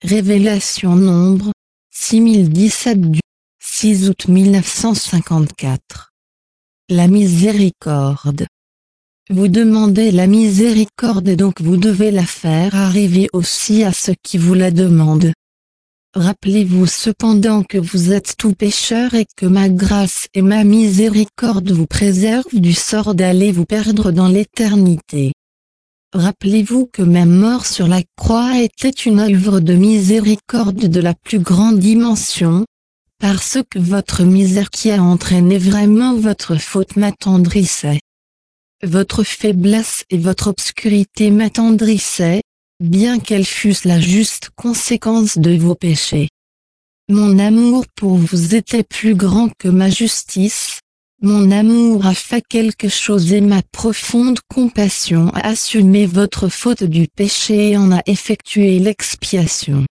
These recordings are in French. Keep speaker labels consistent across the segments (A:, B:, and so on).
A: Révélation Nombre 6017 du 6 août 1954. La miséricorde. Vous demandez la miséricorde et donc vous devez la faire arriver aussi à ceux qui vous la demandent. Rappelez-vous cependant que vous êtes tout pécheur et que ma grâce et ma miséricorde vous préservent du sort d'aller vous perdre dans l'éternité. Rappelez-vous que ma mort sur la croix était une œuvre de miséricorde de la plus grande dimension, parce que votre misère qui a entraîné vraiment votre faute m'attendrissait. Votre faiblesse et votre obscurité m'attendrissaient, bien qu'elles fussent la juste conséquence de vos péchés. Mon amour pour vous était plus grand que ma justice. Mon amour a fait quelque chose et ma profonde compassion a assumé votre faute du péché et en a effectué l'expiation.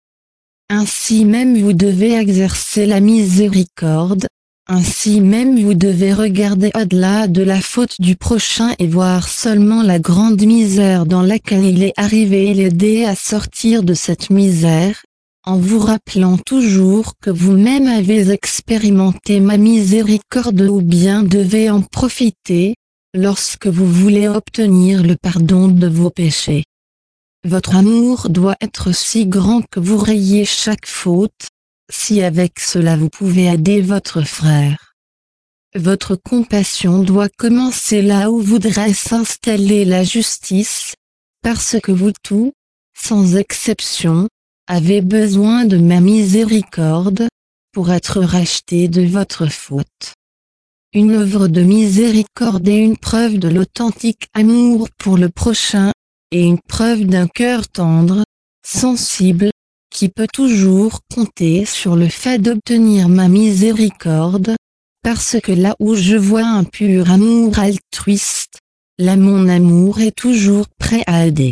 A: Ainsi même vous devez exercer la miséricorde, ainsi même vous devez regarder au-delà de la faute du prochain et voir seulement la grande misère dans laquelle il est arrivé et l'aider à sortir de cette misère, en vous rappelant toujours que vous-même avez expérimenté ma miséricorde ou bien devez en profiter, lorsque vous voulez obtenir le pardon de vos péchés. Votre amour doit être si grand que vous rayez chaque faute, si avec cela vous pouvez aider votre frère. Votre compassion doit commencer là où voudrait s'installer la justice, parce que vous tous, sans exception, avez besoin de ma miséricorde, pour être rachetés de votre faute. Une œuvre de miséricorde est une preuve de l'authentique amour pour le prochain, et une preuve d'un cœur tendre, sensible, qui peut toujours compter sur le fait d'obtenir ma miséricorde, parce que là où je vois un pur amour altruiste, là mon amour est toujours prêt à aider.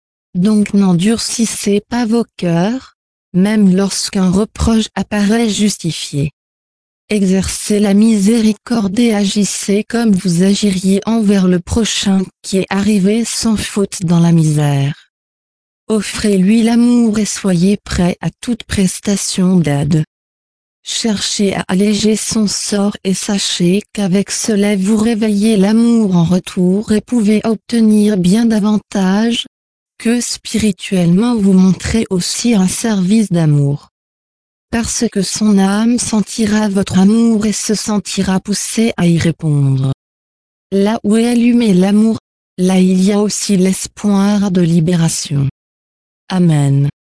A: Donc n'endurcissez pas vos cœurs, même lorsqu'un reproche apparaît justifié. Exercez la miséricorde et agissez comme vous agiriez envers le prochain qui est arrivé sans faute dans la misère. Offrez-lui l'amour et soyez prêt à toute prestation d'aide. Cherchez à alléger son sort et sachez qu'avec cela vous réveillez l'amour en retour et pouvez obtenir bien davantage, que spirituellement vous montrez aussi un service d'amour. Parce que son âme sentira votre amour et se sentira poussée à y répondre. Là où est allumé l'amour, là il y a aussi l'espoir de libération. Amen.